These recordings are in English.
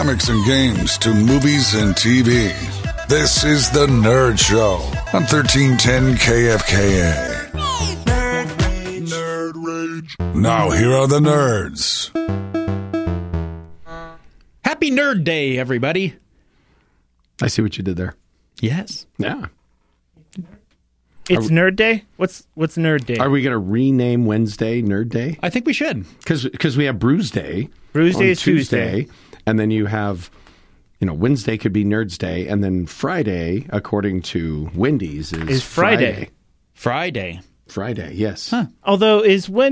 comics and games to movies and TV. This is The Nerd Show on 1310 KFKA. Nerd Rage. Now here are the nerds. Happy Nerd Day, everybody. I see what you did there. Yes. Yeah. It's Nerd Day? What's Nerd Day? Are we going to rename Wednesday Nerd Day? I think we should. Because we have Brews Day. Brews Day on is Tuesday. And then you have, Wednesday could be Nerds Day. And then Friday, according to Wendy's, is Friday. Friday, yes. Huh. Although,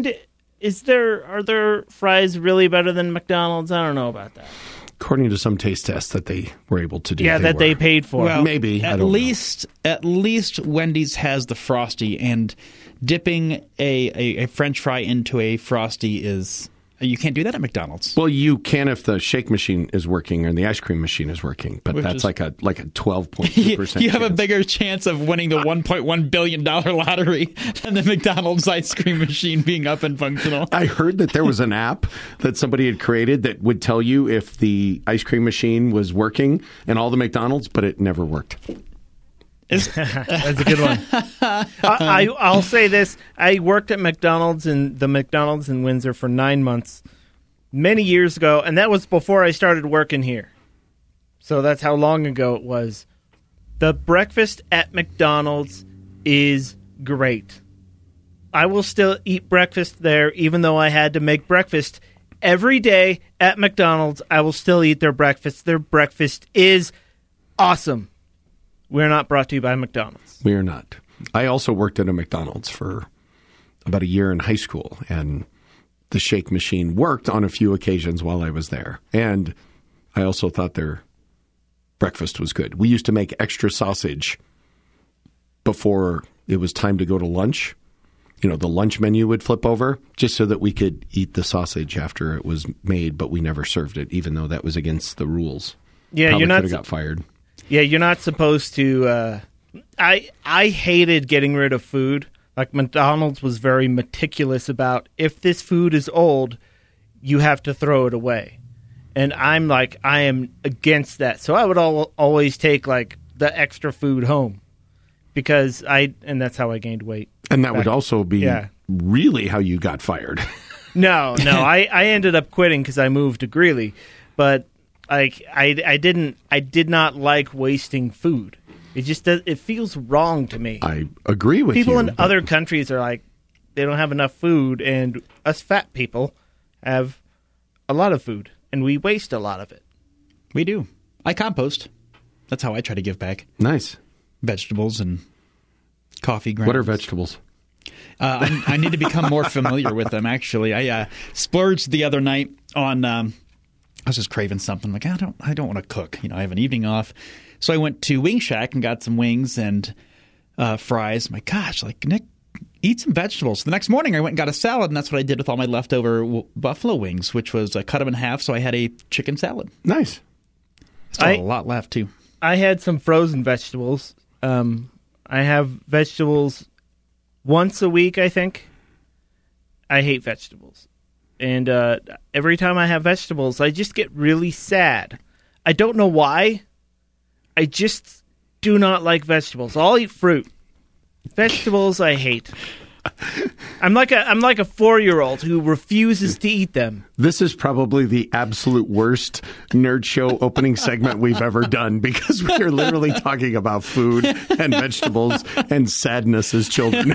are there fries really better than McDonald's? I don't know about that. According to some taste tests that they were able to do. Yeah, they paid for. Well, maybe. At least Wendy's has the Frosty, and dipping a French fry into a Frosty is... You can't do that at McDonald's. Well, you can if the shake machine is working and the ice cream machine is working, but that's like a 12.2%. You have a bigger chance of winning the $1.1 billion lottery than the McDonald's ice cream machine being up and functional. I heard that there was an app that somebody had created that would tell you if the ice cream machine was working in all the McDonald's, but it never worked. That's a good one. I'll say this. I worked at McDonald's in Windsor for 9 months many years ago, and that was before I started working here. So that's how long ago it was. The breakfast at McDonald's is great. I will still eat breakfast there, even though I had to make breakfast every day at McDonald's. I will still eat their breakfast. Their breakfast is awesome. We're not brought to you by McDonald's. We are not. I also worked at a McDonald's for about a year in high school, and the shake machine worked on a few occasions while I was there. And I also thought their breakfast was good. We used to make extra sausage before it was time to go to lunch. The lunch menu would flip over just so that we could eat the sausage after it was made, but we never served it, even though that was against the rules. Yeah, Probably you're not could have got fired. Yeah, you're not supposed to. I hated getting rid of food. Like McDonald's was very meticulous about if this food is old, you have to throw it away. And I am against that. So I would always take like the extra food home and that's how I gained weight. And that would also be really how you got fired. No, I ended up quitting because I moved to Greeley, but. I did not like wasting food. It feels wrong to me. I agree with you. People in other countries are like, they don't have enough food, and us fat people have a lot of food, and we waste a lot of it. We do. I compost. That's how I try to give back. Nice. Vegetables and coffee grounds. What are vegetables? I need to become more familiar with them, actually. I splurged the other night on... I was just craving something. Like, I don't want to cook. I have an evening off. So I went to Wing Shack and got some wings and fries. My gosh, Nick, eat some vegetables. The next morning I went and got a salad, and that's what I did with all my leftover buffalo wings, which was I cut them in half, so I had a chicken salad. Nice. Still a lot left, too. I had some frozen vegetables. I have vegetables once a week, I think. I hate vegetables. And every time I have vegetables, I just get really sad. I don't know why. I just do not like vegetables. I'll eat fruit. Vegetables, I hate. I'm like a 4-year-old who refuses to eat them. This is probably the absolute worst Nerd Show opening segment we've ever done, because we are literally talking about food and vegetables and sadness as children.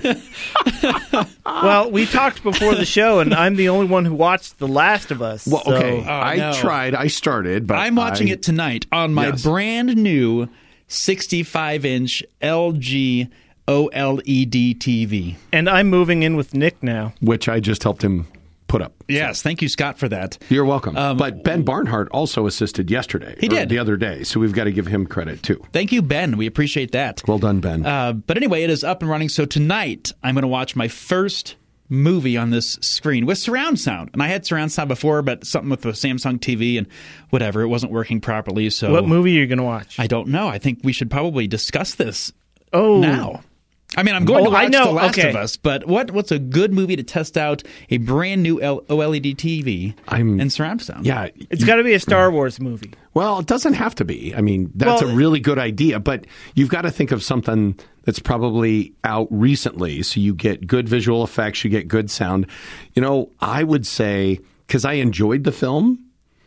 Well, we talked before the show, and I'm the only one who watched The Last of Us. Well, okay. So. I tried. I started, but I'm watching it tonight on my brand new 65-inch LG OLED TV. And I'm moving in with Nick now. Which I just helped him put up. Yes, thank you, Scott, for that. You're welcome. But Ben Barnhart also assisted yesterday. He did. The other day, so we've got to give him credit, too. Thank you, Ben. We appreciate that. Well done, Ben. But anyway, it is up and running. So tonight, I'm going to watch my first movie on this screen with surround sound. And I had surround sound before, but something with the Samsung TV and whatever, it wasn't working properly. So what movie are you going to watch? I don't know. I think we should probably discuss this now. I mean, I'm going to watch I know. The Last Okay. of Us, but what's a good movie to test out a brand new OLED TV and surround sound? Yeah. It's got to be a Star Wars movie. Well, it doesn't have to be. I mean, that's a really good idea, but you've got to think of something that's probably out recently, so you get good visual effects, you get good sound. You know, I would say, because I enjoyed the film,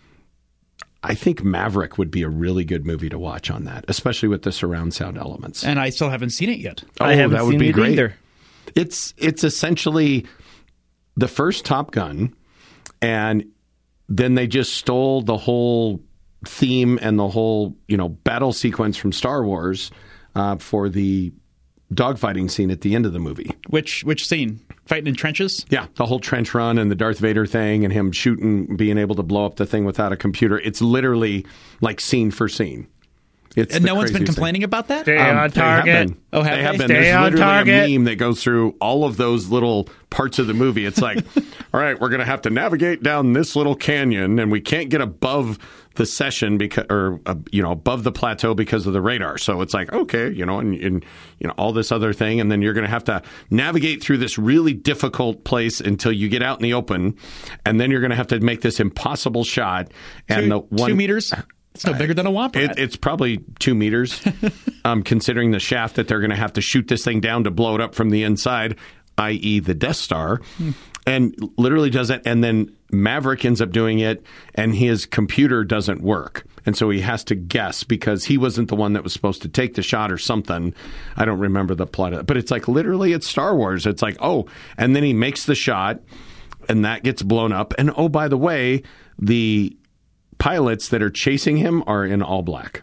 I think Maverick would be a really good movie to watch on that, especially with the surround sound elements. And I still haven't seen it yet. I haven't seen it either. It's essentially the first Top Gun, and then they just stole the whole theme and the whole battle sequence from Star Wars for the dogfighting scene at the end of the movie. Which scene? Fighting in trenches? Yeah, the whole trench run and the Darth Vader thing and him shooting, being able to blow up the thing without a computer. It's literally like scene for scene. And no one's been complaining about that? Stay on target. Oh, have They have they? been. Stay There's on literally target. a meme that goes through all of those little parts of the movie. It's like, all right, we're going to have to navigate down this little canyon, and we can't get above the session because, or above the plateau because of the radar. So it's like, okay, and all this other thing, and then you're going to have to navigate through this really difficult place until you get out in the open, and then you're going to have to make this impossible shot. And 2 meters. It's no bigger than a Womp Rat. It's probably 2 meters, considering the shaft that they're going to have to shoot this thing down to blow it up from the inside, i.e. the Death Star, and literally does it. And then Maverick ends up doing it, and his computer doesn't work. And so he has to guess because he wasn't the one that was supposed to take the shot or something. I don't remember the plot of it. But it's like literally it's Star Wars. It's like, and then he makes the shot, and that gets blown up. And by the way, the pilots that are chasing him are in all black.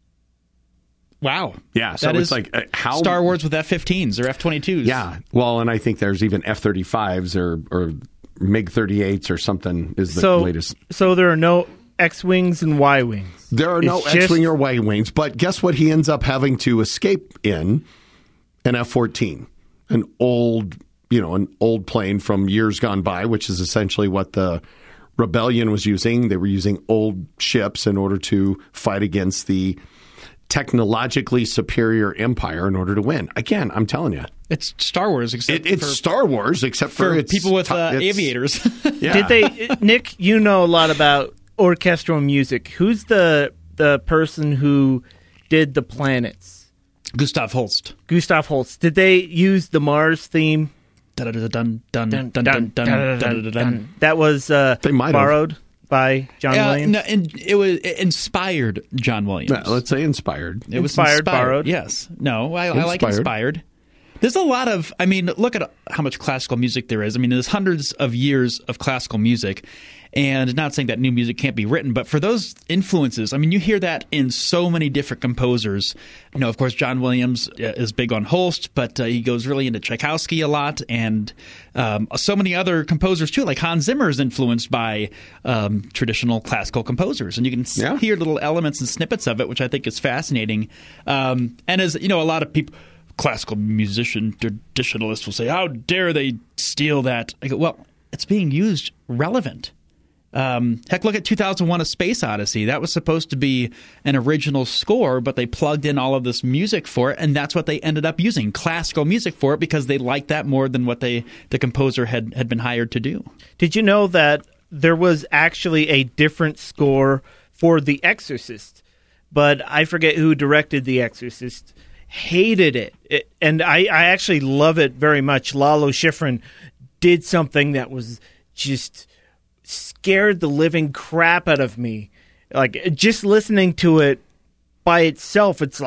Wow. Yeah, so that it's is like how Star Wars with F-15s or F-22s. Yeah, well, and I think there's even F-35s or MiG-38s or something is the latest. So there are no X-Wings and Y-Wings. There are no X-Wing or Y-Wings, but guess what he ends up having to escape in? An F-14, an old plane from years gone by, which is essentially what the Rebellion was using. They were using old ships in order to fight against the technologically superior Empire in order to win. Again, I'm telling you. It's Star Wars, except it's Star Wars, except for it's people with aviators. Yeah. Did they, Nick, you know a lot about orchestral music. Who's the person who did the planets? Gustav Holst. Gustav Holst. Did they use the Mars theme? That was They might have. borrowed by John Williams. No, it was inspired John Williams. No, let's say inspired. It was Inspired, borrowed. Yes. No, I like inspired. There's a lot of, look at how much classical music there is. There's hundreds of years of classical music. And not saying that new music can't be written, but for those influences, you hear that in so many different composers. Of course, John Williams is big on Holst, but he goes really into Tchaikovsky a lot, and so many other composers too. Like Hans Zimmer is influenced by traditional classical composers, and you can hear little elements and snippets of it, which I think is fascinating. And as a lot of people, classical musician traditionalists will say, "How dare they steal that?" I go, well, it's being used relevant. Heck, look at 2001: A Space Odyssey. That was supposed to be an original score, but they plugged in all of this music for it, and that's what they ended up using, classical music for it, because they liked that more than what the composer had been hired to do. Did you know that there was actually a different score for The Exorcist? But I forget who directed The Exorcist. Hated it. And I actually love it very much. Lalo Schifrin did something that was just scared the living crap out of me. Like, just listening to it by itself, it's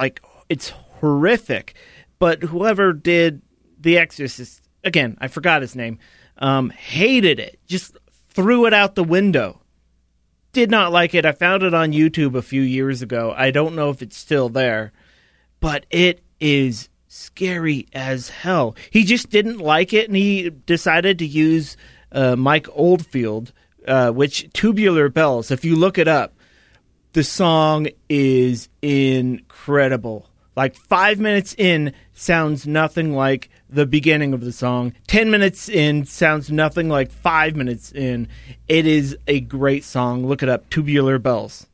horrific. But whoever did The Exorcist, again, I forgot his name, hated it. Just threw it out the window. Did not like it. I found it on YouTube a few years ago. I don't know if it's still there. But it is scary as hell. He just didn't like it, and he decided to use Mike Oldfield, which Tubular Bells, if you look it up, the song is incredible. Like 5 minutes in sounds nothing like the beginning of the song. 10 minutes in sounds nothing like 5 minutes in. It is a great song. Look it up, Tubular Bells.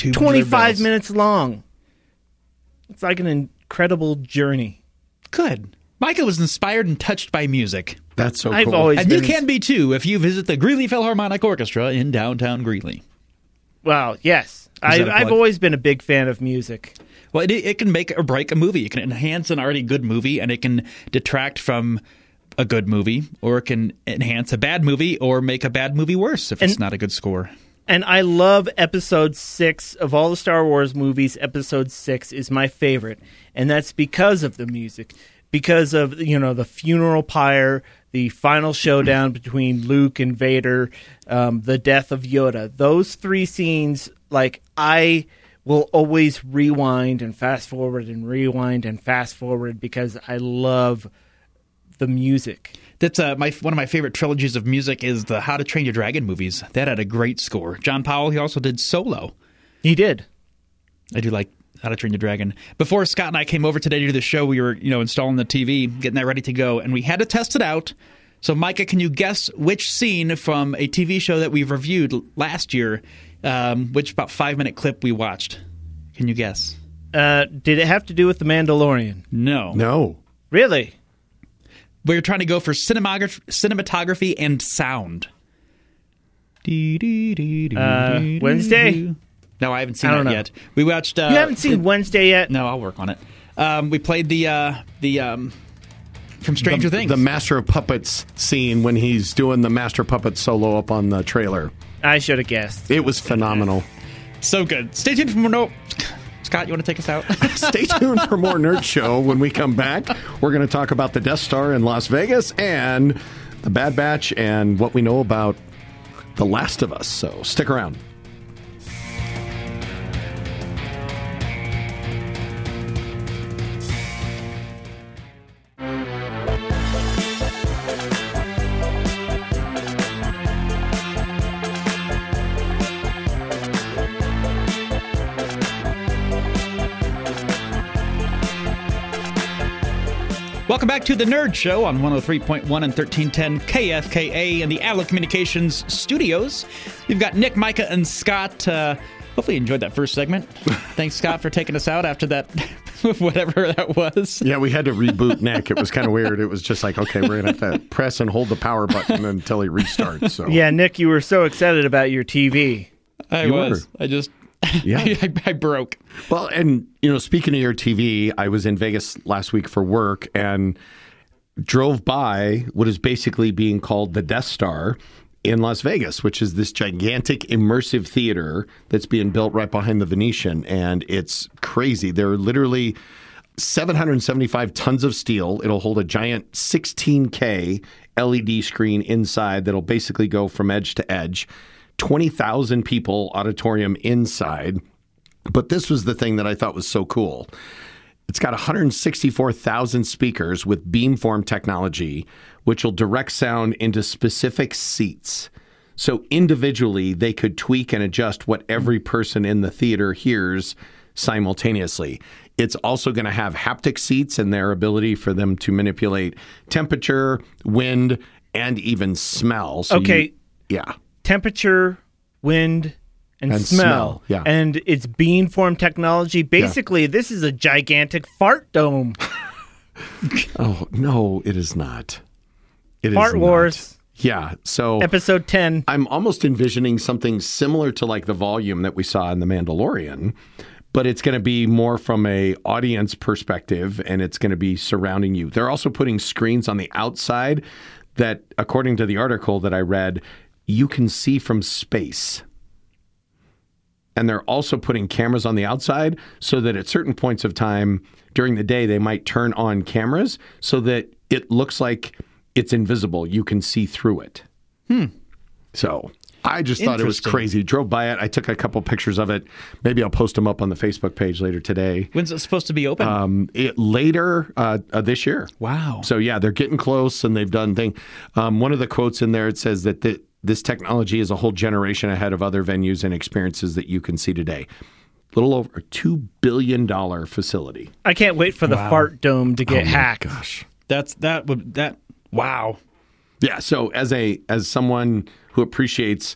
25 minutes long. It's like an incredible journey. Good. Micah was inspired and touched by music. That's so I've cool. always And you been can be too if you visit the Greeley Philharmonic Orchestra in downtown Greeley. Wow, yes. that a I've plug? always been a big fan of music. Well, it can make or break a movie. It can enhance an already good movie, and it can detract from a good movie, or it can enhance a bad movie or make a bad movie worse if it's not a good score. And I love Episode 6 of all the Star Wars movies. Episode 6 is my favorite, and that's because of the music, because of the funeral pyre, the final showdown between Luke and Vader, the death of Yoda. Those three scenes, I will always rewind and fast forward because I love the music. That's one of my favorite trilogies of music is the How to Train Your Dragon movies. That had a great score. John Powell, he also did Solo. He did. I do like How to Train Your Dragon. Before Scott and I came over today to do the show, we were installing the TV, getting that ready to go, and we had to test it out. So, Micah, can you guess which scene from a TV show that we've reviewed last year, which about 5-minute clip we watched? Can you guess? Did it have to do with The Mandalorian? No. Really? We were trying to go for cinematography and sound. Wednesday? No, I haven't seen I that don't know. yet. We watched. You haven't seen Wednesday yet? No, I'll work on it. We played the from Stranger Things. The Master of Puppets scene when he's doing the Master of Puppets solo up on the trailer. I should have guessed. It was phenomenal. So good. Stay tuned for more. Scott, you want to take us out? Stay tuned for more Nerd Show. When we come back, we're going to talk about the Death Star in Las Vegas and the Bad Batch and what we know about The Last of Us. So stick around. Welcome back to the Nerd Show on 103.1 and 1310 KFKA in the Allen Communications studios. We've got Nick, Micah, and Scott. Hopefully you enjoyed that first segment. Thanks, Scott, for taking us out after that, whatever that was. Yeah, we had to reboot Nick. It was kind of weird. It was just like, okay, we're going to have to press and hold the power button until he restarts. So Yeah, Nick, you were so excited about your TV. I You was. were. I just... Yeah. I broke. Well, and, speaking of your TV, I was in Vegas last week for work and drove by what is basically being called the Death Star in Las Vegas, which is this gigantic immersive theater that's being built right behind the Venetian. And it's crazy. There are literally 775 tons of steel. It'll hold a giant 16K LED screen inside that'll basically go from edge to edge. 20,000 people auditorium inside. But this was the thing that I thought was so cool. It's got 164,000 speakers with beamform technology, which will direct sound into specific seats. So individually, they could tweak and adjust what every person in the theater hears simultaneously. It's also going to have haptic seats and their ability for them to manipulate temperature, wind, and even smell. So yeah. Temperature, wind, and smell. Yeah. And it's beamform technology. Basically, This is a gigantic fart dome. Oh, no, it is not. It Fart is Wars. not. Yeah. So Episode 10. I'm almost envisioning something similar to like the volume that we saw in The Mandalorian, but it's going to be more from a audience perspective and it's going to be surrounding you. They're also putting screens on the outside that, according to the article that I read, you can see from space. And they're also putting cameras on the outside so that at certain points of time during the day, they might turn on cameras so that it looks like it's invisible. You can see through it. So I just thought it was Interesting. crazy. Drove by it. I took a couple pictures of it. Maybe I'll post them up on the Facebook page later today. When's it supposed to be open? Later this year. Wow. So yeah, they're getting close and they've done things. One of the quotes in there, it says that this technology is a whole generation ahead of other venues and experiences that you can see today. A little over a $2 billion facility. I can't wait for the fart dome to get hacked. Gosh. Wow. Yeah. So as someone who appreciates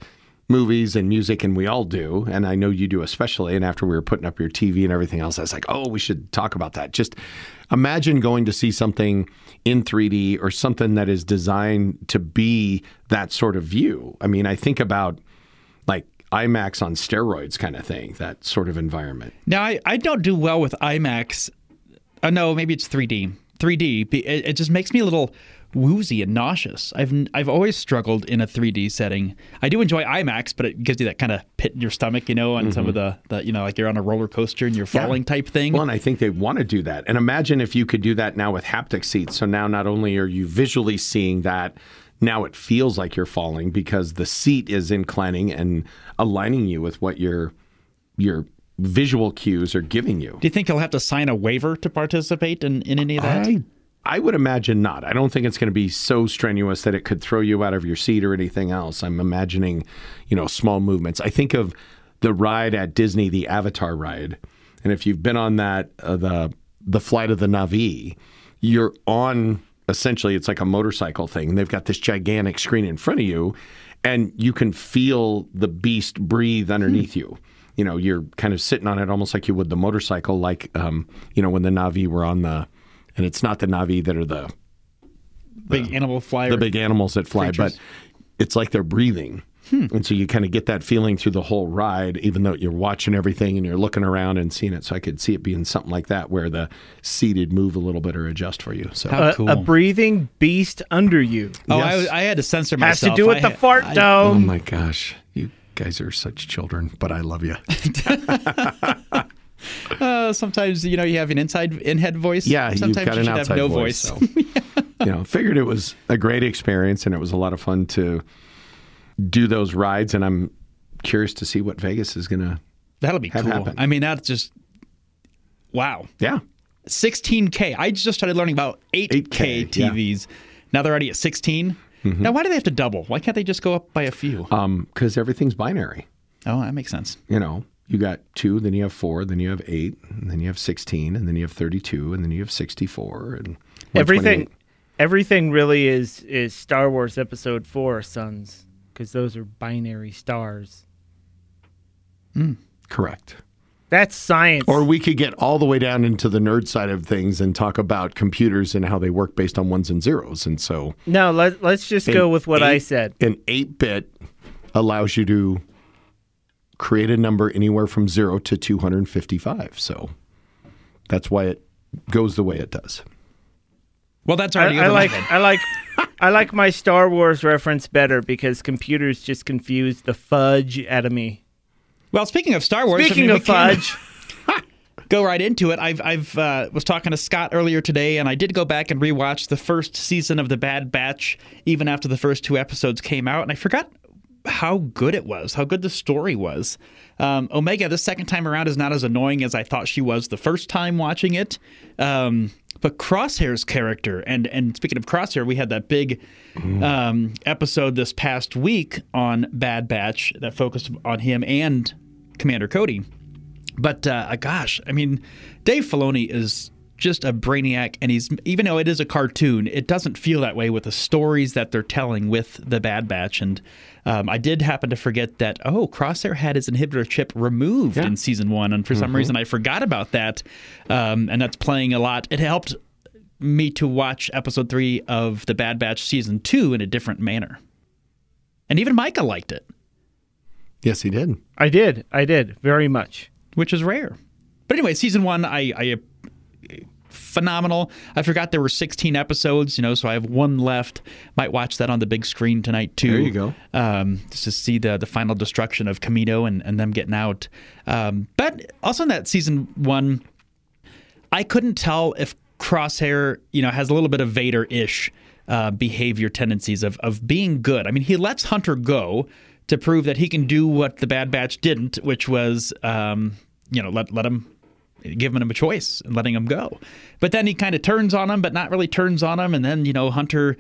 movies and music, and we all do, and I know you do especially, and after we were putting up your TV and everything else, I was like, oh, we should talk about that. Just imagine going to see something in 3D or something that is designed to be that sort of view. I mean, I think about like IMAX on steroids kind of thing, that sort of environment. Now, I don't do well with IMAX. No, maybe it's 3D. 3D, it just makes me a little woozy and nauseous. I've always struggled in a 3D setting. I do enjoy IMAX, but it gives you that kind of pit in your stomach, on some of the like you're on a roller coaster and you're falling type thing. Well, and I think they want to do that. And imagine if you could do that now with haptic seats. So now not only are you visually seeing that, now it feels like you're falling because the seat is inclining and aligning you with what your visual cues are giving you. Do you think he'll have to sign a waiver to participate in any of that? I would imagine not. I don't think it's going to be so strenuous that it could throw you out of your seat or anything else. I'm imagining, small movements. I think of the ride at Disney, the Avatar ride. And if you've been on that, the Flight of the Na'vi, you're on, essentially, it's like a motorcycle thing. They've got this gigantic screen in front of you, and you can feel the beast breathe underneath you. You're kind of sitting on it almost like you would the motorcycle, like, when the Na'vi were on and it's not the Na'vi that are the big animal flyer. The big animals that fly, creatures. But it's like they're breathing. And so you kind of get that feeling through the whole ride, even though you're watching everything and you're looking around and seeing it. So I could see it being something like that where the seated move a little bit or adjust for you. So how cool. A breathing beast under you. Oh, yes. I had to censor myself. Has to do with the fart dome. Oh, my gosh. You guys are such children, but I love you. Sometimes, you have an in-head voice. Yeah, sometimes you've got you an should outside have no voice. So, figured it was a great experience, and it was a lot of fun to do those rides, and I'm curious to see what Vegas is going to That'll be cool. happen. I mean, that's just, wow. Yeah. 16K. I just started learning about 8K TVs. Yeah. Now they're already at 16. Mm-hmm. Now, why do they have to double? Why can't they just go up by a few? Because everything's binary. Oh, that makes sense. You got 2, then you have 4, then you have 8, and then you have 16, and then you have 32, and then you have 64, and everything really is Star Wars Episode 4, Sons, because those are binary stars. Correct. That's science. Or we could get all the way down into the nerd side of things and talk about computers and how they work based on ones and zeros. And so no, let's just go with what I said. An 8-bit allows you to create a number anywhere from 0 to 255. So that's why it goes the way it does. Well, that's already I like my Star Wars reference better because computers just confuse the fudge out of me. Well, speaking of Star Wars, speaking of fudge, go right into it. I've was talking to Scott earlier today, and I did go back and rewatch the first season of The Bad Batch, even after the first 2 episodes came out, and I forgot how good it was, how good the story was. Omega, this second time around, is not as annoying as I thought she was the first time watching it. But Crosshair's character, and speaking of Crosshair, we had that big episode this past week on Bad Batch that focused on him and Commander Cody. But gosh, I mean, Dave Filoni is just a brainiac, and even though it is a cartoon, it doesn't feel that way with the stories that they're telling with the Bad Batch. And I did happen to forget that, Crosshair had his inhibitor chip removed in season 1, and for some reason I forgot about that, and that's playing a lot. It helped me to watch episode 3 of the Bad Batch season 2 in a different manner. And even Micah liked it. Yes, he did. I did very much, which is rare. But anyway, season 1, I phenomenal. I forgot there were 16 episodes, so I have 1 left. Might watch that on the big screen tonight too. There you go. Just to see the final destruction of Camino and them getting out. But also in that season 1, I couldn't tell if Crosshair, has a little bit of Vader-ish behavior tendencies of being good. I mean, he lets Hunter go to prove that he can do what the Bad Batch didn't, which was, let him. Giving him a choice and letting him go. But then he kind of turns on him, but not really turns on him. And then, Hunter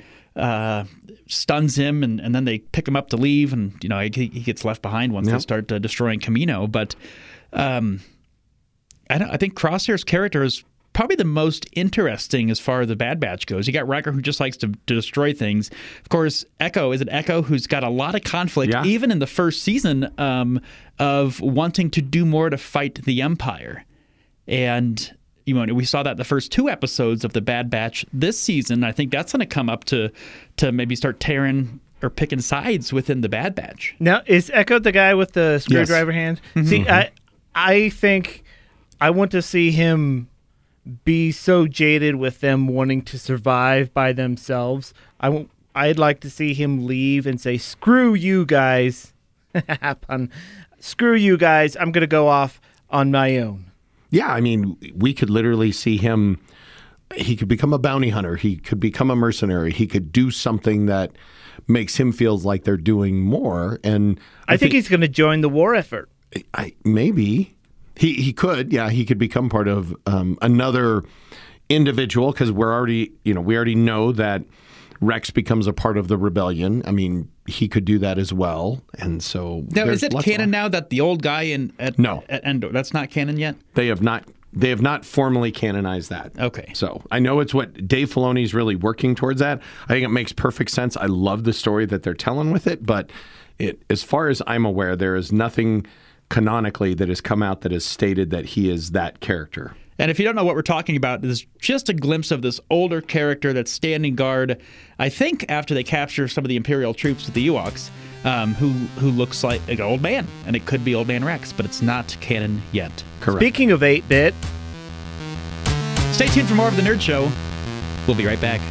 stuns him, and then they pick him up to leave. And, he gets left behind once they start destroying Camino. But I think Crosshair's character is probably the most interesting as far as the Bad Batch goes. You got Wrecker, who just likes to destroy things. Of course, Echo is an Echo who's got a lot of conflict, even in the first season, of wanting to do more to fight the Empire. And we saw that in the first 2 episodes of the Bad Batch this season. I think that's going to come up to maybe start tearing or picking sides within the Bad Batch. Now, is Echo the guy with the screwdriver hand? Mm-hmm. See, I think I want to see him be so jaded with them wanting to survive by themselves. I'd like to see him leave and say, "Screw you guys." Pun. Screw you guys. I'm going to go off on my own. Yeah, I mean, we could literally see him. He could become a bounty hunter. He could become a mercenary. He could do something that makes him feel like they're doing more. And I think he's going to join the war effort. Maybe. He could. Yeah, he could become part of another individual, because we already know that Rex becomes a part of the rebellion. I mean, he could do that as well. And so now, is it canon now that the old guy at Endor, that's not canon yet? They have not formally canonized that. Okay. So I know it's what Dave Filoni's really working towards that. I think it makes perfect sense. I love the story that they're telling with it, but as far as I'm aware, there is nothing canonically that has come out that has stated that he is that character. And if you don't know what we're talking about, this is just a glimpse of this older character that's standing guard, I think, after they capture some of the Imperial troops with the Ewoks, who looks like an old man. And it could be Old Man Rex, but it's not canon yet. Correct. Speaking of 8-bit, stay tuned for more of The Nerd Show. We'll be right back.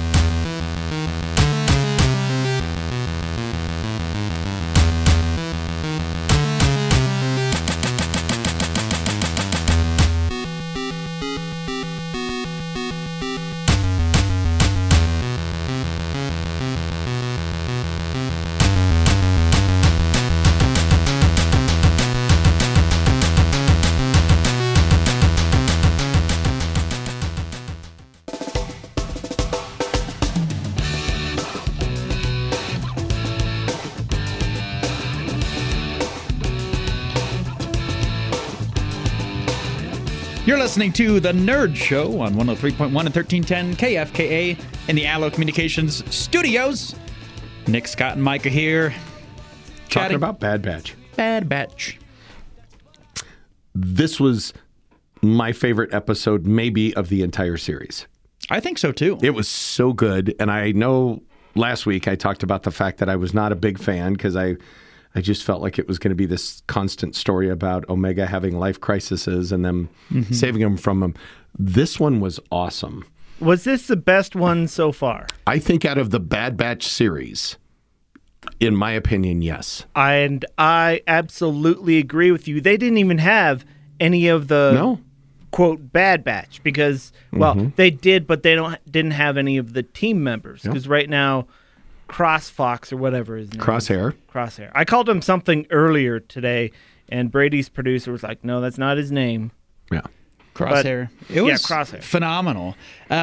You're listening to The Nerd Show on 103.1 and 1310 KFKA in the Allo Communications studios. Nick, Scott, and Micah here. Talking about Bad Batch. Bad Batch. This was my favorite episode, maybe, of the entire series. I think so, too. It was so good. And I know last week I talked about the fact that I was not a big fan because I just felt like it was going to be this constant story about Omega having life crises and them saving him from them. This one was awesome. Was this the best one so far? I think out of the Bad Batch series, in my opinion, yes. And I absolutely agree with you. They didn't even have any of the quote Bad Batch because, they did, but they didn't have any of the team members because right now, CrossFox or whatever his name Crosshair. Crosshair. I called him something earlier today, and Brady's producer was like, "No, that's not his name." Yeah, Crosshair. It was Crosshair. Phenomenal.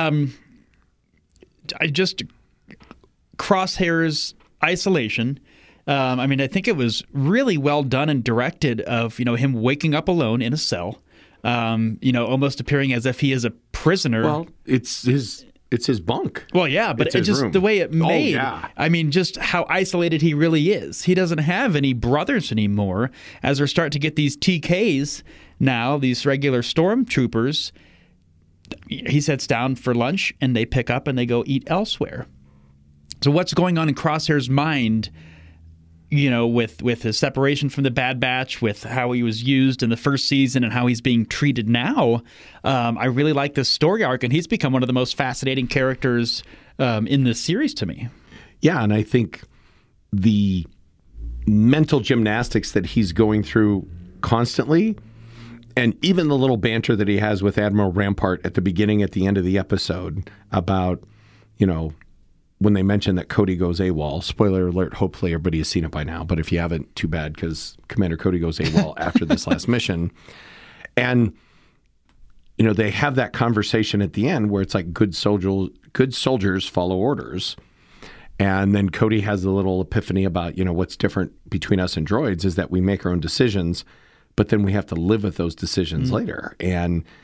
Crosshair's isolation. I think it was really well done and directed. Of him waking up alone in a cell, almost appearing as if he is a prisoner. Well, it's his bunk. Well, yeah, but it's just room. The way it made. Oh, yeah. Just how isolated he really is. He doesn't have any brothers anymore. As we're starting to get these TKs now, these regular stormtroopers, he sits down for lunch and they pick up and they go eat elsewhere. So what's going on in Crosshair's mind? With his separation from the Bad Batch, with how he was used in the first season and how he's being treated now, I really like this story arc, and he's become one of the most fascinating characters in this series to me. Yeah, and I think the mental gymnastics that he's going through constantly, and even the little banter that he has with Admiral Rampart at the beginning, at the end of the episode about, when they mention that Cody goes AWOL, spoiler alert, hopefully everybody has seen it by now, but if you haven't, too bad, because Commander Cody goes AWOL after this last mission. And, they have that conversation at the end where it's like good soldiers follow orders. And then Cody has the little epiphany about, what's different between us and droids is that we make our own decisions, but then we have to live with those decisions later. And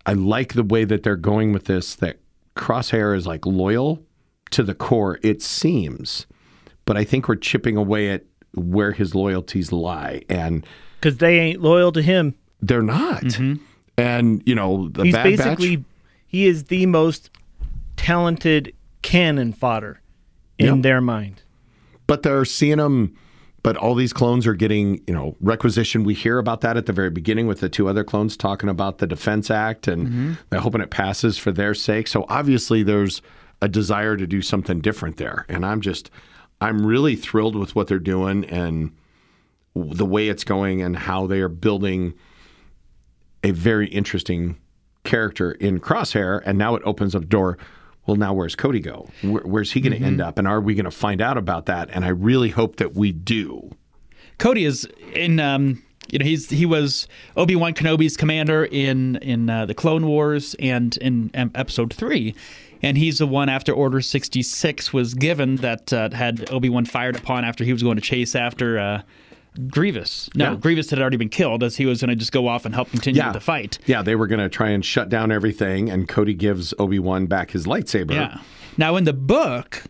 I like the way that they're going with this, that Crosshair is like loyal to the core, it seems. But I think we're chipping away at where his loyalties lie. And because they ain't loyal to him. they're not. And, you know, the He's Bad basically, Batch. he is the most talented cannon fodder in their mind. But they're seeing him. But all these clones are getting, you know, requisition. We hear about that at the very beginning with the two other clones talking about the Defense Act, and they're hoping it passes for their sake. So obviously there's a desire to do something different there. And I'm really thrilled with what they're doing and the way it's going and how they are building a very interesting character in Crosshair. And now it opens up the door. Well, now where's Cody go? Where's he going to end up? And are we going to find out about that? And I really hope that we do. Cody is in. He was Obi-Wan Kenobi's commander in the Clone Wars and in Episode 3, and he's the one after Order 66 was given that had Obi-Wan fired upon after he was going to chase after Grievous. No, Grievous had already been killed, as he was going to just go off and help continue the fight. Yeah, they were going to try and shut down everything, and Cody gives Obi-Wan back his lightsaber. Yeah. Now, in the book,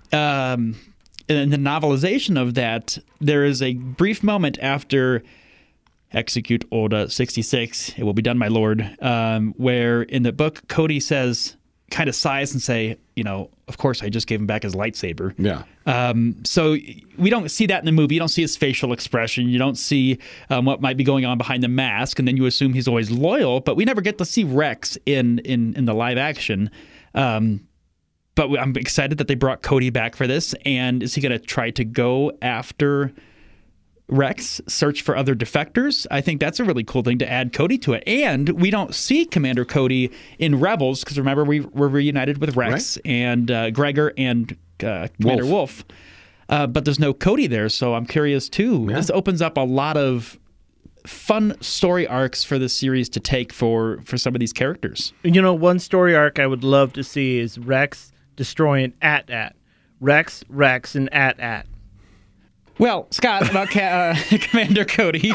in the novelization of that, there is a brief moment after Execute Order 66, it will be done, my lord, where in the book, Cody says, kind of sighs and say, you know, of course I just gave him back his lightsaber. Yeah. So we don't see that in the movie. You don't see his facial expression. You don't see what might be going on behind the mask, and then you assume he's always loyal. But we never get to see Rex in the live action. But I'm excited that they brought Cody back for this. And is he going to try to go after Rex, search for other defectors? I think that's a really cool thing to add Cody to it. And we don't see Commander Cody in Rebels, because remember, we were reunited with Rex and Gregor and Commander Wolf. But there's no Cody there, so I'm curious too. Yeah. This opens up a lot of fun story arcs for this series to take for some of these characters. You know, one story arc I would love to see is Rex destroying AT-AT. Rex, and AT-AT. Well, Scott, about Commander Cody.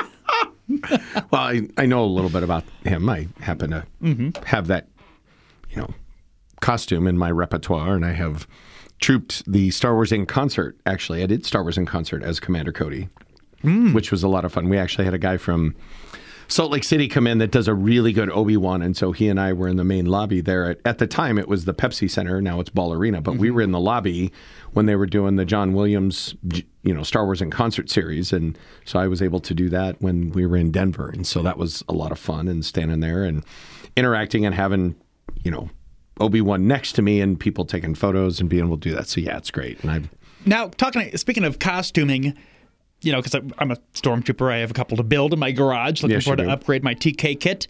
Well, I know a little bit about him. I happen to have that, you know, costume in my repertoire, and I have trooped the Star Wars in Concert. Actually, I did Star Wars in Concert as Commander Cody, which was a lot of fun. We actually had a guy from Salt Lake City come in that does a really good Obi-Wan, and so he and I were in the main lobby there. At the time, it was the Pepsi Center. Now it's Ball Arena, but we were in the lobby when they were doing the John Williams, you know, Star Wars in Concert series, and so I was able to do that when we were in Denver, and so that was a lot of fun, and standing there and interacting and having, you know, Obi-Wan next to me and people taking photos and being able to do that. So yeah, it's great. And now speaking of costuming, you know, because I'm a stormtrooper, I have a couple to build in my garage. Looking forward to upgrade my TK kit.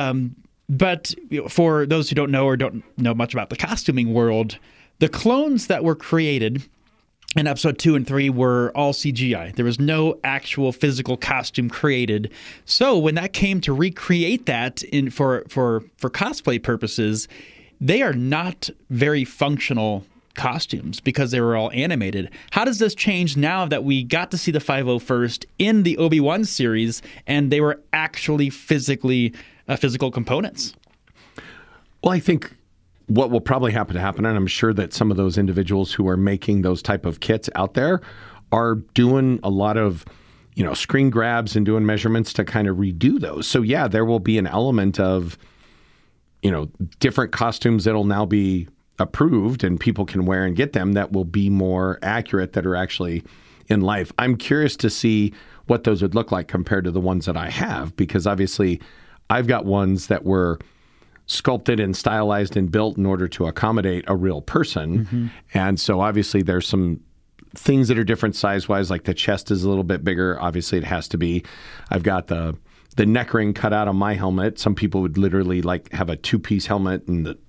But you know, for those who don't know or don't know much about the costuming world, the clones that were created in Episode 2 and 3 were all CGI. There was no actual physical costume created. So when that came to recreate that for cosplay purposes, they are not very functional costumes because they were all animated. How does this change now that we got to see the 501st in the Obi-Wan series and they were actually physical components? Well, I think what will probably happen, and I'm sure that some of those individuals who are making those type of kits out there are doing a lot of, you know, screen grabs and doing measurements to kind of redo those. So yeah, there will be an element of, you know, different costumes that'll now be approved and people can wear and get them that will be more accurate, that are actually in life. I'm curious to see what those would look like compared to the ones that I have, because obviously I've got ones that were sculpted and stylized and built in order to accommodate a real person. And so obviously there's some things that are different size-wise, like the chest is a little bit bigger. Obviously it has to be. I've got the neck ring cut out on my helmet. Some people would literally like have a two-piece helmet and the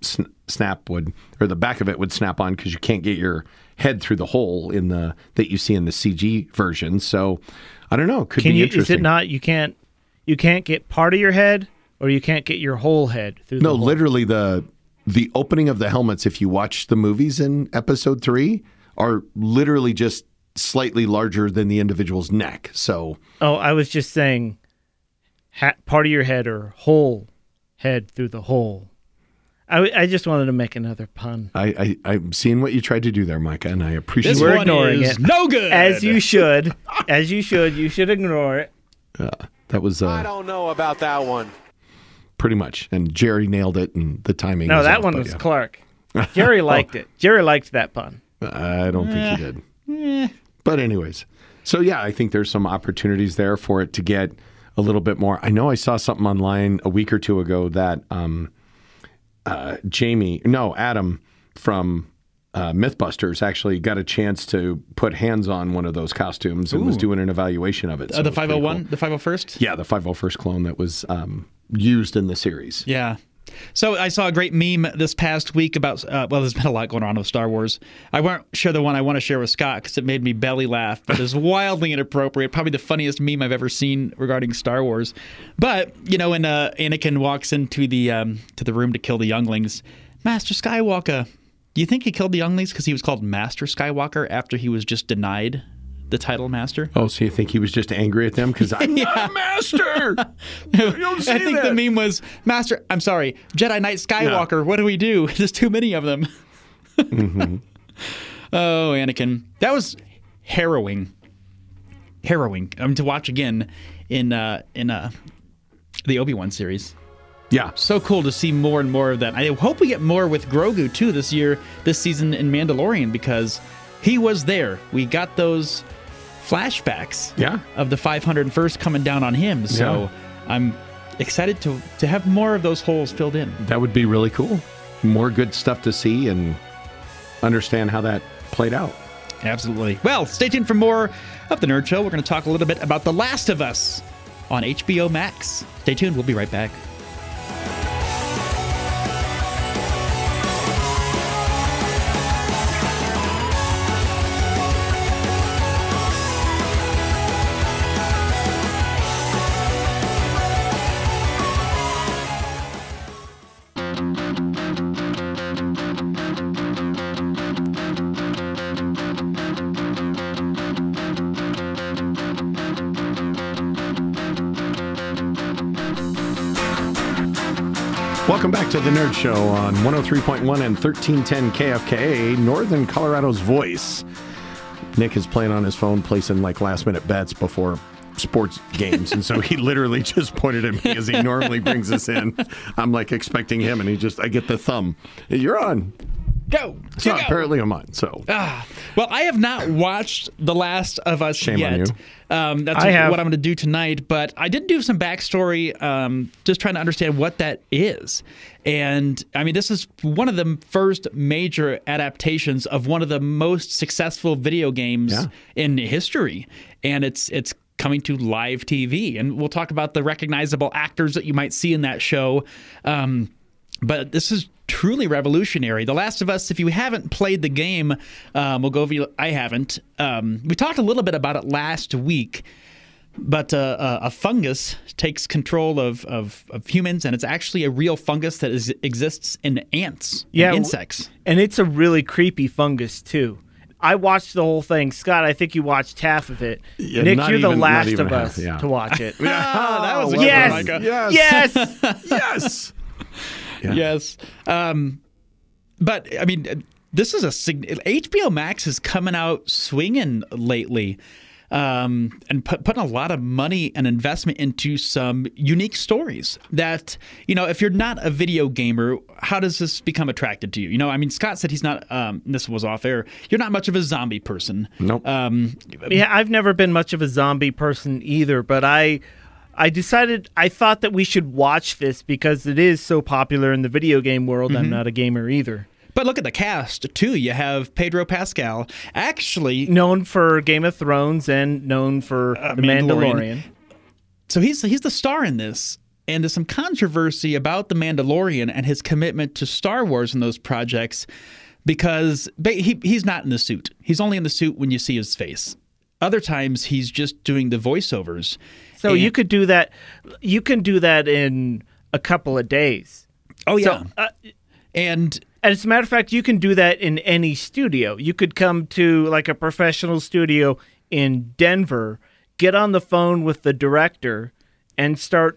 the back of it would snap on because you can't get your head through the hole that you see in the CG version. So I don't know. Could be interesting. Is it not, you can't get part of your head, or you can't get your whole head through the hole? No, literally the opening of the helmets, if you watch the movies in Episode 3, are literally just slightly larger than the individual's neck. So I was just saying part of your head or whole head through the hole. I just wanted to make another pun. I'm seeing what you tried to do there, Micah, and I appreciate This it. We're one ignoring is it. no good. As you should. As you should. You should ignore it. That was I don't know about that one. pretty much. And Jerry nailed it, and the timing No, was that off, one but was yeah. Clark. Jerry liked it. Jerry liked that pun. I don't think he did. But anyways, so yeah, I think there's some opportunities there for it to get a little bit more. I know I saw something online a week or two ago that Adam from Mythbusters actually got a chance to put hands on one of those costumes and was doing an evaluation of it. So The it was pretty 501, cool. the 501st? Yeah, the 501st clone that was used in the series. Yeah. So I saw a great meme this past week about, there's been a lot going on with Star Wars. I won't share the one I want to share with Scott because it made me belly laugh, but it's wildly inappropriate. Probably the funniest meme I've ever seen regarding Star Wars. But, when Anakin walks into the room to kill the younglings, Master Skywalker, do you think he killed the younglings because he was called Master Skywalker after he was just denied the title Master? Oh, so you think he was just angry at them because I'm not a master? Don't say I think that. the meme was, Master, I'm sorry, Jedi Knight Skywalker, What do we do? There's too many of them. Mm-hmm. Oh, Anakin. That was harrowing. Harrowing. To watch again in the Obi-Wan series. Yeah. So cool to see more and more of that. I hope we get more with Grogu, too, this season in Mandalorian, because he was there. We got those flashbacks of the 501st coming down on him. So I'm excited to have more of those holes filled in. That would be really cool. More good stuff to see and understand how that played out. Absolutely. Well, stay tuned for more of The Nerd Show. We're going to talk a little bit about The Last of Us on HBO Max. Stay tuned. We'll be right back. Welcome back to The Nerd Show on 103.1 and 1310 KFKA, Northern Colorado's voice. Nick is playing on his phone, placing like last-minute bets before sports games, and so he literally just pointed at me as he normally brings us in. I'm like expecting him, and I get the thumb. You're on. Go. So apparently I'm on, so. Well, I have not watched The Last of Us Shame yet. on you. That's I have. what I'm going to do tonight. But I did do some backstory, just trying to understand what that is. And I mean, this is one of the first major adaptations of one of the most successful video games in history, and it's coming to live TV. And we'll talk about the recognizable actors that you might see in that show. But this is truly revolutionary. The Last of Us, if you haven't played the game, we'll go over you. I haven't. We talked a little bit about it last week, but a fungus takes control of humans, and it's actually a real fungus that exists in ants and insects. And it's a really creepy fungus, too. I watched the whole thing. Scott, I think you watched half of it. Yeah, Nick, not you're the even- last not even of half, us to watch it. That was a Yes! good one, Micah. Yes. Yes! Yeah. Yes. But, I mean, this is HBO Max is coming out swinging lately, and putting a lot of money and investment into some unique stories that, if you're not a video gamer, how does this become attractive to you? I mean, Scott said he's not, this was off air, you're not much of a zombie person. Nope. Yeah, I've never been much of a zombie person either, but I decided I thought that we should watch this because it is so popular in the video game world. I'm not a gamer either. But look at the cast, too. You have Pedro Pascal, actually Known for Game of Thrones and known for The Mandalorian. So he's the star in this. And there's some controversy about The Mandalorian and his commitment to Star Wars in those projects because he's not in the suit. He's only in the suit when you see his face. Other times, he's just doing the voiceovers. So you could do that. You can do that in a couple of days. Oh, yeah. So, and as a matter of fact, you can do that in any studio. You could come to like a professional studio in Denver, get on the phone with the director, and start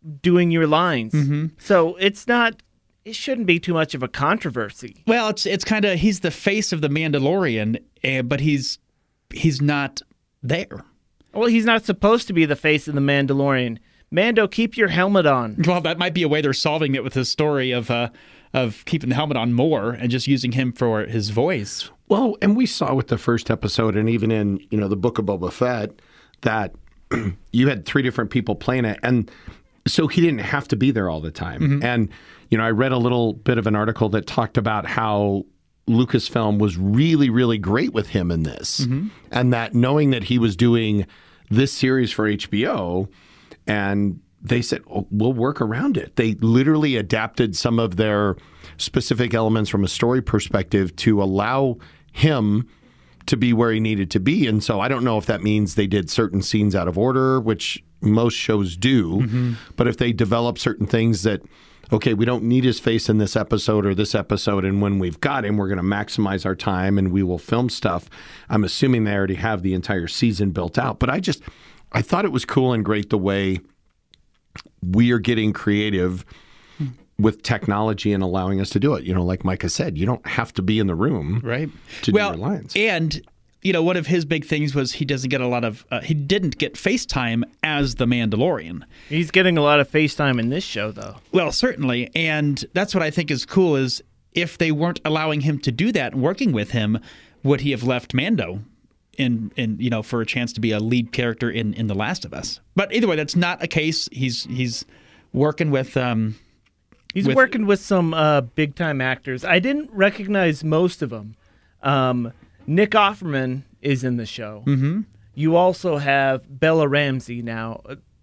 doing your lines. Mm-hmm. So it shouldn't be too much of a controversy. Well, it's kind of, he's the face of the Mandalorian, but he's not there. Well, he's not supposed to be the face of the Mandalorian. Mando, keep your helmet on. Well, that might be a way they're solving it with his story of keeping the helmet on more and just using him for his voice. Well, and we saw with the first episode, and even in the Book of Boba Fett, that you had 3 different people playing it, and so he didn't have to be there all the time. Mm-hmm. And I read a little bit of an article that talked about how Lucasfilm was really, really great with him in this, mm-hmm. and that knowing that he was doing this series for HBO, and they said, we'll work around it. They literally adapted some of their specific elements from a story perspective to allow him to be where he needed to be. And so I don't know if that means they did certain scenes out of order, which most shows do, mm-hmm. but if they develop certain things that, okay, we don't need his face in this episode or this episode, and when we've got him, we're going to maximize our time and we will film stuff. I'm assuming they already have the entire season built out. But I thought it was cool and great the way we are getting creative with technology and allowing us to do it. Like Micah said, you don't have to be in the room to do your lines. And, one of his big things was he didn't get FaceTime as the Mandalorian. He's getting a lot of FaceTime in this show, though. Well, certainly. And that's what I think is cool is if they weren't allowing him to do that and working with him, would he have left Mando in for a chance to be a lead character in The Last of Us? But either way, that's not a case. He's working with working with some big time actors. I didn't recognize most of them. Nick Offerman is in the show. Mm-hmm. You also have Bella Ramsey now.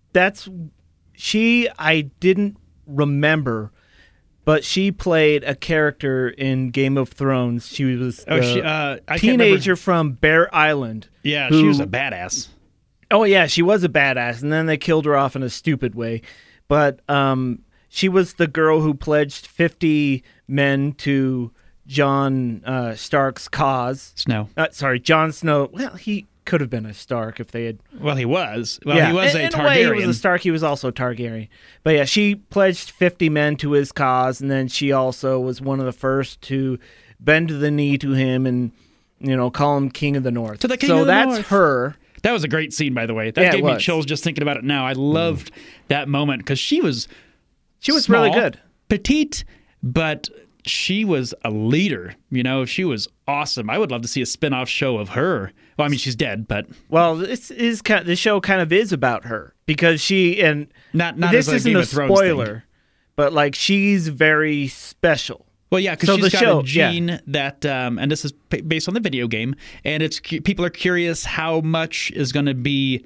I didn't remember, but she played a character in Game of Thrones. She was a teenager from Bear Island. Yeah, she was a badass. Oh, yeah, she was a badass, and then they killed her off in a stupid way. But she was the girl who pledged 50 men to Jon Stark's cause. Jon Snow. Well, he could have been a Stark if they had... Well, he was. Well, yeah. He was a Targaryen. In a way, he was a Stark. He was also Targaryen. But yeah, she pledged 50 men to his cause, and then she also was one of the first to bend the knee to him and, call him King of the North. To the King of the North. So that's her. That was a great scene, by the way. That gave me chills just thinking about it now. I loved that moment because she was small, really good. Petite, but she was a leader. She was awesome. I would love to see a spin-off show of her. Well, I mean, she's dead, but... Well, the show kind of is about her because she... and not this as isn't Game a of Thrones spoiler, thing. But she's very special. Well, yeah, because she's got a gene that, and this is based on the video game, and people are curious how much is going to be,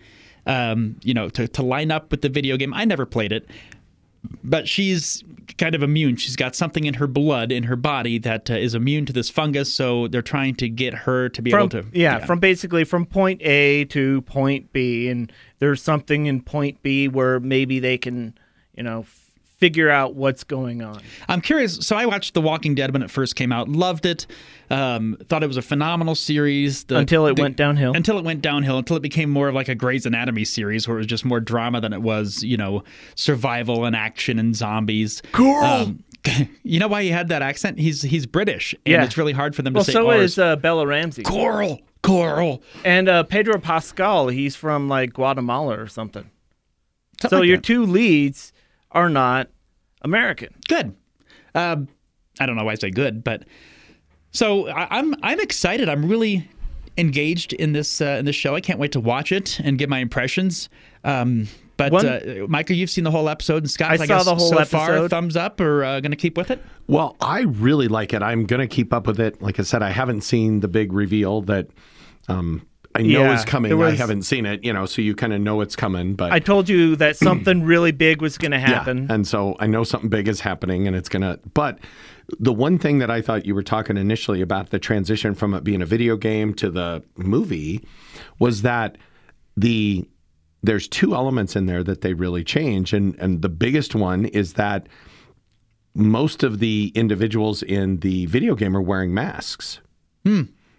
to line up with the video game. I never played it, but she's kind of immune. She's got something in her blood, in her body, that is immune to this fungus, so they're trying to get her to be able to... Yeah, from point A to point B, and there's something in point B where maybe they can, figure out what's going on. I'm curious. So I watched The Walking Dead when it first came out. Loved it. Thought it was a phenomenal series. Until it went downhill. Until it became more of like a Grey's Anatomy series where it was just more drama than it was, survival and action and zombies. Cool. You know why he had that accent? He's British, and it's really hard for them to say so R's. Is Bella Ramsey. Coral. And Pedro Pascal, he's from like Guatemala or something. So your two leads are not American. Good. I don't know why I say good, but so I'm excited. I'm really engaged in this show. I can't wait to watch it and give my impressions. But Micah, you've seen the whole episode, and Scott, I saw the whole episode. Far, thumbs up, or going to keep with it? Well, I really like it. I'm going to keep up with it. Like I said, I haven't seen the big reveal that I know is coming. I haven't seen it, so you kind of know it's coming. But I told you that something really big was going to happen. Yeah, and so I know something big is happening, and it's going to... But the one thing that I thought you were talking initially about the transition from it being a video game to the movie was that there's two elements in there that they really change. And the biggest one is that most of the individuals in the video game are wearing masks.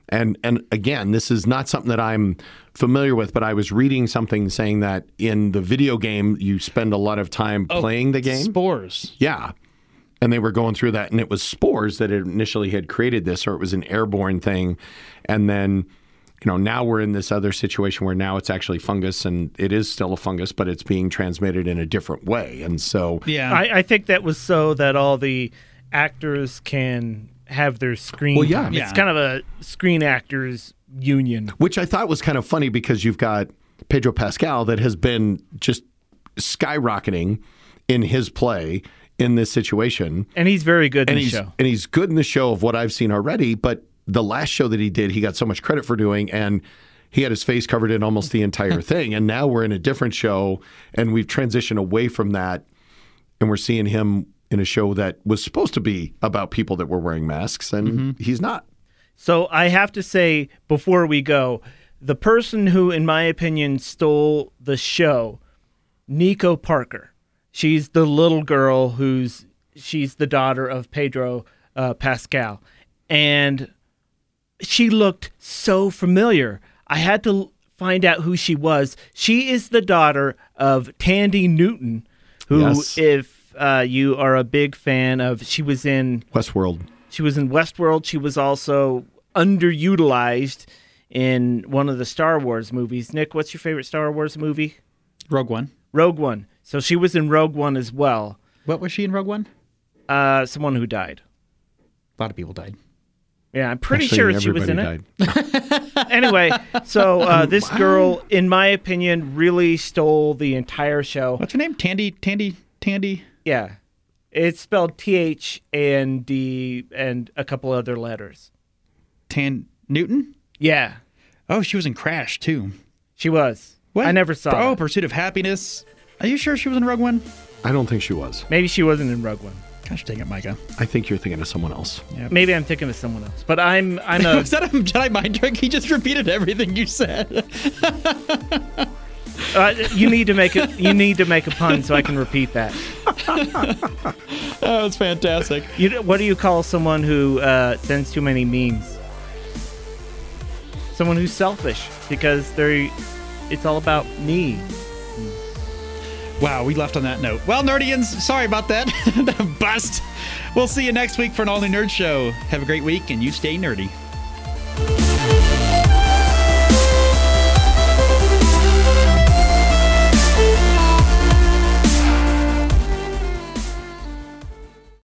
And again, this is not something that I'm familiar with, but I was reading something saying that in the video game, you spend a lot of time playing the game. Spores. Yeah. And they were going through that, and it was spores that initially had created this, or it was an airborne thing. And then, now we're in this other situation where now it's actually fungus, and it is still a fungus, but it's being transmitted in a different way. And so, Yeah. I think that was so that all the actors can have their screen. Well, yeah. time. Yeah. It's kind of a Screen Actors Union. which I thought was kind of funny because you've got Pedro Pascal that has been just skyrocketing in his play in this situation. And he's very good in And the he's show. and he's good in the show of what I've seen already, but the last show that he did, he got so much credit for doing, and he had his face covered in almost the entire thing. And now we're in a different show, and we've transitioned away from that, and we're seeing him in a show that was supposed to be about people that were wearing masks, and he's not. So I have to say, before we go, the person who, in my opinion, stole the show, Nico Parker. She's the little girl she's the daughter of Pedro Pascal. And she looked so familiar. I had to find out who she was. She is the daughter of Tandy Newton, who, Yes. if you are a big fan of, she was in Westworld. She was in Westworld. She was also underutilized in one of the Star Wars movies. Nick, what's your favorite Star Wars movie? Rogue One. Rogue One. So she was in Rogue One as well. What was she in Rogue One? Someone who died. A lot of people died. Yeah, I'm pretty Actually, sure she was in everybody it. died. Anyway, so this girl, in my opinion, really stole the entire show. What's her name? Tandy? Yeah. It's spelled T-H-A-N-D and a couple other letters. Newton? Yeah, Oh, she was in Crash, too. she was. What? I never saw Oh, it. Pursuit of Happiness. Are you sure she was in Rogue One? I don't think she was. Maybe she wasn't in Rogue One. Gosh dang it, Micah. I think you're thinking of someone else. Maybe I'm thinking of someone else. But I'm a Was that a Jedi mind trick? He just repeated everything you said. you need to make a pun so I can repeat that. Oh, it's fantastic. What do you call someone who sends too many memes? Someone who's selfish because it's all about me. Wow, we left on that note. Well, Nerdians, sorry about that. Bust. We'll see you next week for an all-new Nerd Show. Have a great week, and you stay nerdy.